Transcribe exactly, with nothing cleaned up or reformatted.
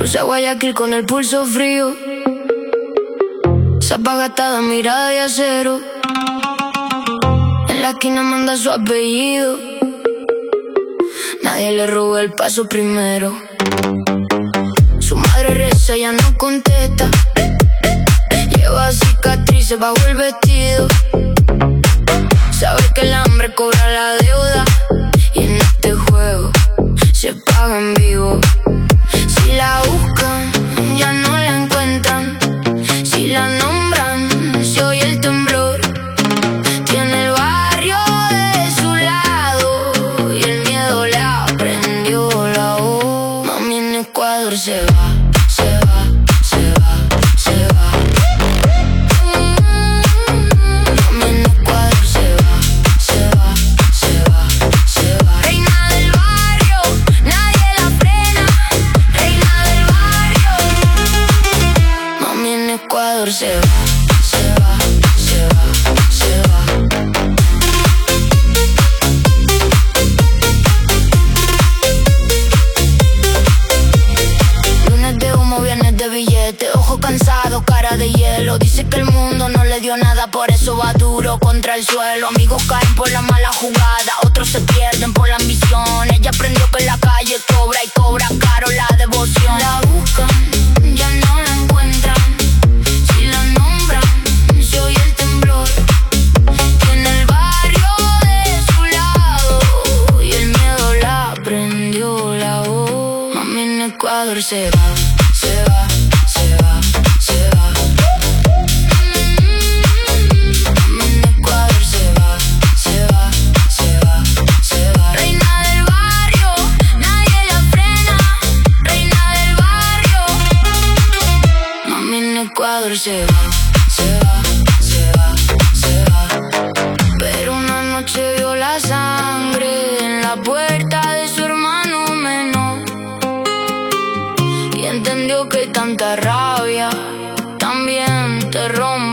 Crucé a Guayaquil con el pulso frío, zapa gastada, mirada de acero. En la esquina manda su apellido, nadie le robó el paso primero. Su madre reza, ya no contesta, lleva cicatrices bajo el vestido. Sabe que el hambre cobra la deuda, y en este juego se paga en vivo. Si la buscan, ya no la encuentran. Si la nombran, se oye el temblor. Tiene el barrio de su lado, y el miedo le prendió la voz. Mami, en Ecuador se va, se va, se va, se va. Mami, en Ecuador se va, se va, se va, se va. Reina del barrio, nadie la frena. Reina del barrio. Mami, en Ecuador se va, se va, se va, se va. Lunes de humo, viernes de billete, ojos cansados, cara de hielo. Dice que el mundo no le dio nada, por eso va duro contra el suelo. Amigos caen por la mala jugada, otros se pierden por la ambición. Ella aprendió que en la calle cobra y cobra caro la devoción. La buscan, ya no la encuentran. Si la nombran, se oye el temblor. Tiene el barrio de su lado, y el miedo la prendió la voz. Mami, en Ecuador se va, se va, se va, se va. Mami, en Ecuador se va, se va, se va, se va. Reina del barrio, nadie la frena. Reina del barrio. Mami, en Ecuador se va, se va, se va, se va. Pero una noche vio la sangre en la puerta de su hermano menor, y entendió que tanta rabia también te rompe